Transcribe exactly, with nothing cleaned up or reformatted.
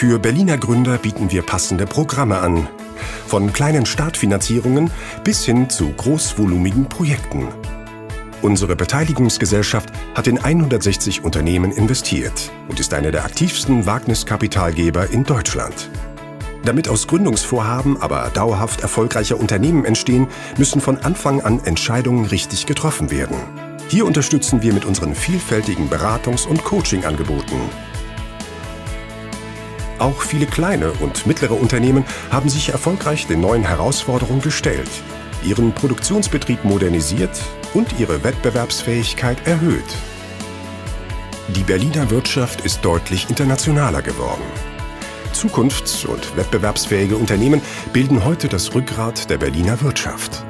Für Berliner Gründer bieten wir passende Programme an. Von kleinen Startfinanzierungen bis hin zu großvolumigen Projekten. Unsere Beteiligungsgesellschaft hat in hundertsechzig Unternehmen investiert und ist einer der aktivsten Wagniskapitalgeber in Deutschland. Damit aus Gründungsvorhaben aber dauerhaft erfolgreiche Unternehmen entstehen, müssen von Anfang an Entscheidungen richtig getroffen werden. Hier unterstützen wir mit unseren vielfältigen Beratungs- und Coaching-Angeboten. Auch viele kleine und mittlere Unternehmen haben sich erfolgreich den neuen Herausforderungen gestellt, ihren Produktionsbetrieb modernisiert und ihre Wettbewerbsfähigkeit erhöht. Die Berliner Wirtschaft ist deutlich internationaler geworden. Zukunfts- und wettbewerbsfähige Unternehmen bilden heute das Rückgrat der Berliner Wirtschaft.